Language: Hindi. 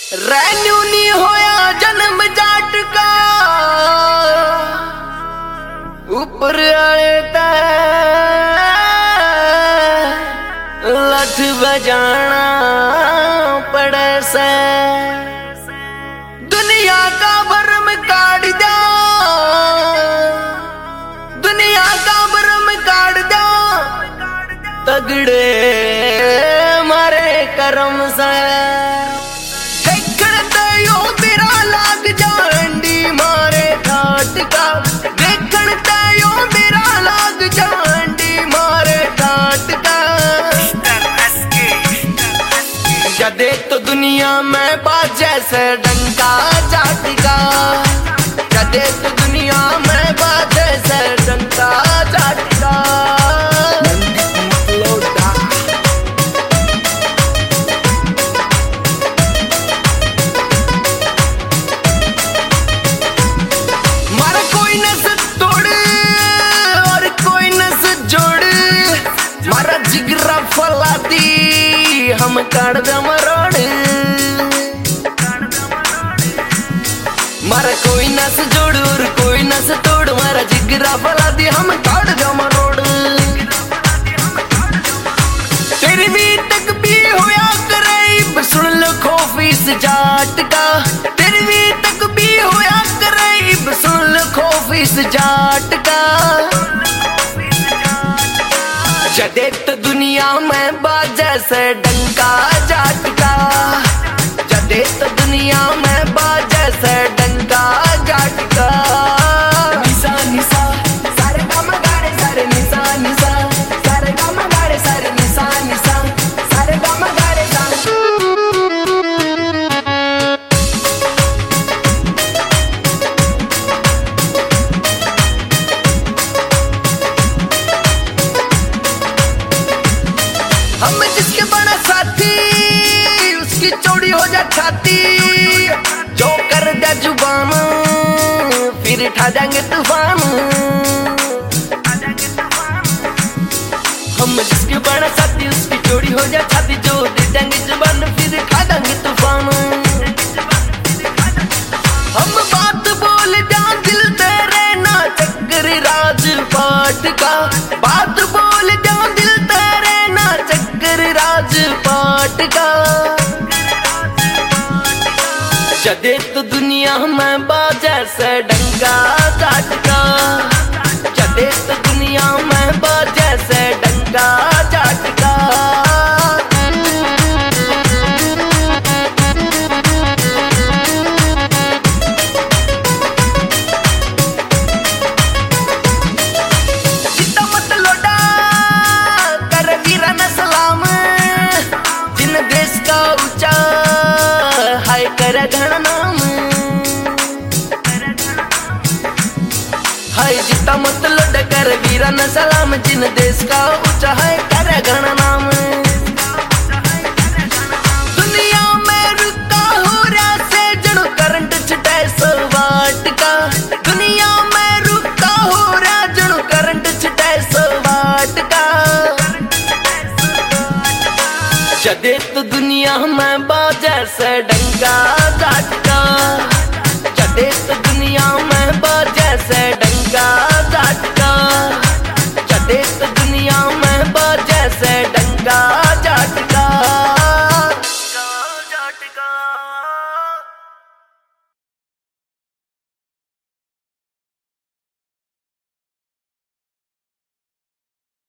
रैन्यू नी होया जन्म जाट का ऊपर आए लठ बजाना पड़े से दुनिया का भरम काट दो, दुनिया का भरम काट दो तगड़े मारे करम से जदे तो दुनिया में बात जैसे डंका जाटिका, जदे तो दुनिया में बात जैसे डंका जाटिका। मारा कोई नस तोड़ और कोई नस जोड़, मारा जिगरा फला दी हम काट दम रोड। मारा कोई नस जोड़ और कोई नस तोड़, मारा जिगरा फला दी हम काट दम रोड। तेरी भी तक भी होया करे सुन लो खौफ इस जाट का, तेरी भी तक भी होया करे सुन लो खौफ इस जाट का। जदे तो दुनिया में बात जैसे डंका जाटका, जदे तो दुनिया में बात जैसे डंका जाटका। निसा निसा सारे काम गाड़े सारे निसा निसा, सारे काम गाड़े सारे निसा निसा, सारे काम गाड़े सारे। हम जिसके बड़ा साथी उसकी चौड़ी हो जा छाती, जो कर दे जुबान फिर ठा जाएंगे तूफान। हम जिसके बड़ा साथी उसकी चौड़ी हो जा छाती, जो दे देंगे जुबान फिर खा जाएंगे तूफान। हम बात बोल जा दिल तेरे ना चक्कर राजपाट का, बात बोल जा दिल तेरे ना चक्कर राजपाट का। जदे तो दुनिया में बात जैसे डंका जाटका, जदे तो दुनिया में बात जैसे डंका जाटका। जितना मत लोटा कर वीरा न सलाम, जिन देश का ऊंचा हाय कर घना नाम। हाय जितना मत लोटा कर वीरा न सलाम, जिन देश का ऊंचा है कर घना नाम। दुनिया में रुका हो रहा से जड़ो करंट छटे सवाट का, दुनिया में रुका हो रहा जड़ो करंट छटे सवाट का। जदे तो दुनिया में बात जैसे डंका जाटका, जदे तो दुनिया में बात जैसे डंका जाटका, जदे तो दुनिया में बात जैसे डंका।